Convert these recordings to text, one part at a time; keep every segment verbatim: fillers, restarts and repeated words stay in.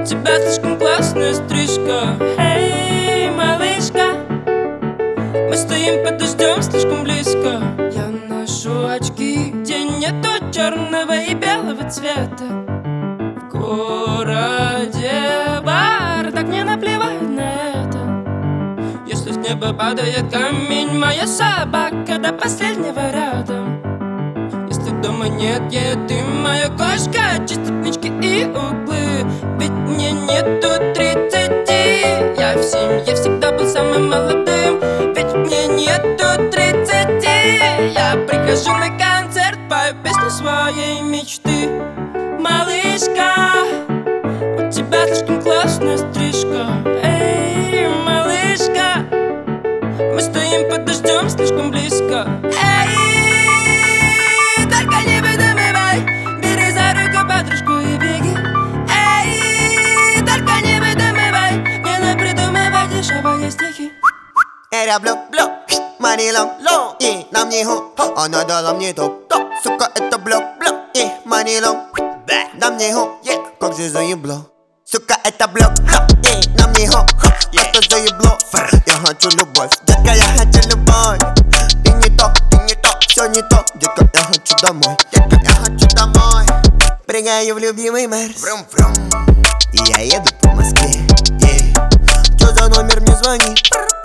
У тебя слишком классная стрижка. Эй, малышка, мы стоим под дождем слишком близко. Я ношу очки, где нету черного и белого цвета. В городе бардак, мне наплевать на это. Если с неба падает камень, моя собака до последнего рядом. Если дома нет еды, моя кошка чистит нычки и углы. Ведь мне нету тридцати, я в семье всегда был самым молодым. Ведь мне нету тридцати, я прихожу на концерт, пою песню своей мечты. Малышка, у тебя слишком классная стрижка. Эй, малышка, мы стоим под дождем слишком близко. Эй, только не выдумывай, бери за руку подружку и беги. Эй, только не выдумывай, не напридумывай дешевые стихи. Era блю, блю, манилом, ло, и нам не хо, она дала мне топ-топ. Сука, это блю, блю, и манилом, нам не хо, как же заебло. Сука, это блю, блю, и нам не хо, это заебло. Я хочу любовь, детка, я хочу любовь. Ты не то, ты не то, все не то. Детка, я хочу домой, детка, я хочу домой. Прыгаю в любимый Мерс, врум-врум, и я еду по Москве. Чё за номер мне звонит?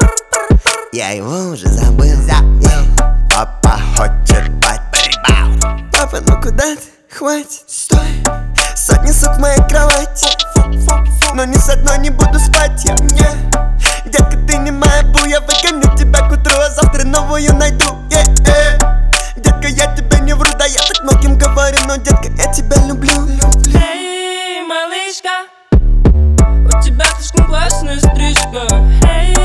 Я его уже забыл, забыл. Папа хочет бать. Папа, ну куда ты? Хватит, стой. Сотни сук в моей кровати. Но ни с одной не буду спать я. Не. Детка, ты не моя бу. Я выгоню тебя к утру, а завтра новую найду. yeah, yeah. Детка, я тебе не вру. Да я так многим говорю, но детка, я тебя люблю, люблю. Эй, малышка, у тебя слишком классная стрижка. Эй,